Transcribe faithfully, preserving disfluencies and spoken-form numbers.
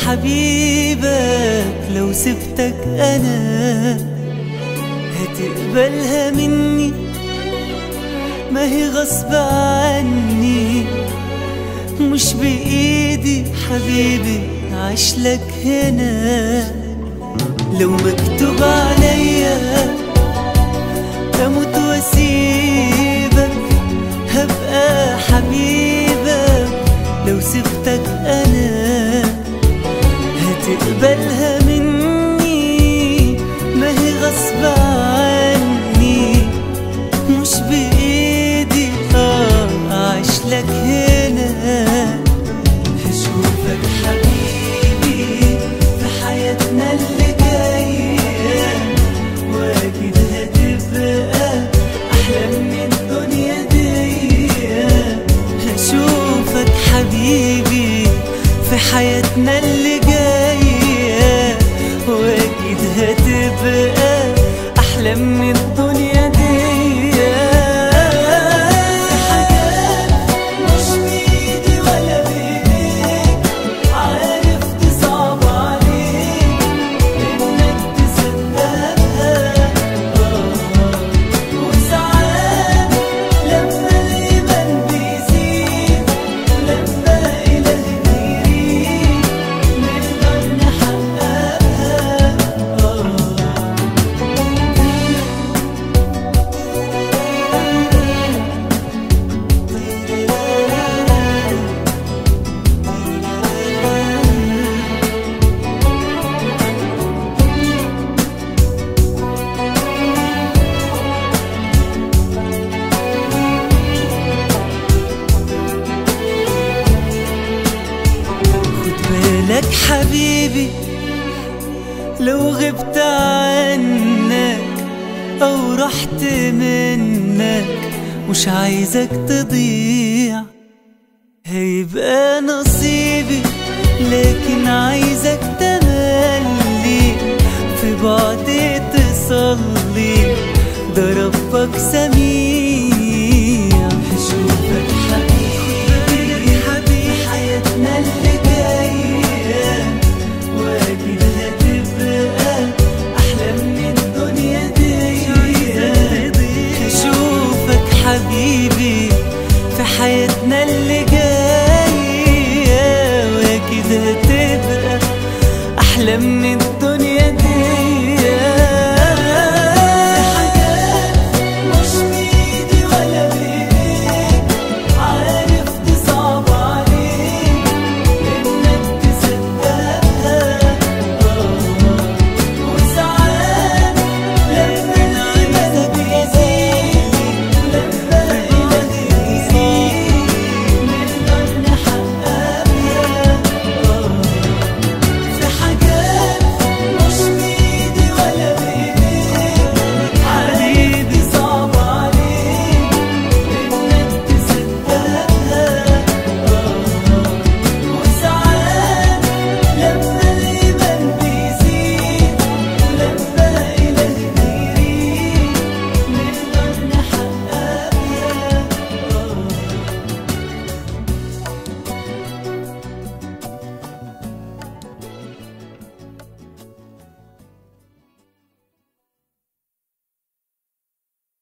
حبيبك لو سبتك أنا هتقبلها مني؟ ما هي غصب عني، مش بإيدي حبيبي عشلك هنا. لو مكتوب عليا أموت وأسيبك هبقى حبيبك لو سبتك أنا هتقبلها مني. ما هي غصب عني، مش بإيدي آه أعيشلك هنا. هشوفك حبيبي في حياتنا اللي جاية، وأكيد هتبقى أحلى من الدنيا دي. هشوفك حبيبي في حياتنا اللي جاية، وأكيد هتبقى أحلى من الدنيا دي. حاجات مش بإيدي ولا بإيديك، عارف دي صعب عليك إنك تصدقها. وساعات لما الإيمان بيزيد ولما إله بيريد نقدر نحققها. لك حبيبي لو غبت عنك أو رحت منك مش عايزك تضيع، هيبقى نصيبي لكن عايزك تملي في بعد تصلي. ده ربك سميع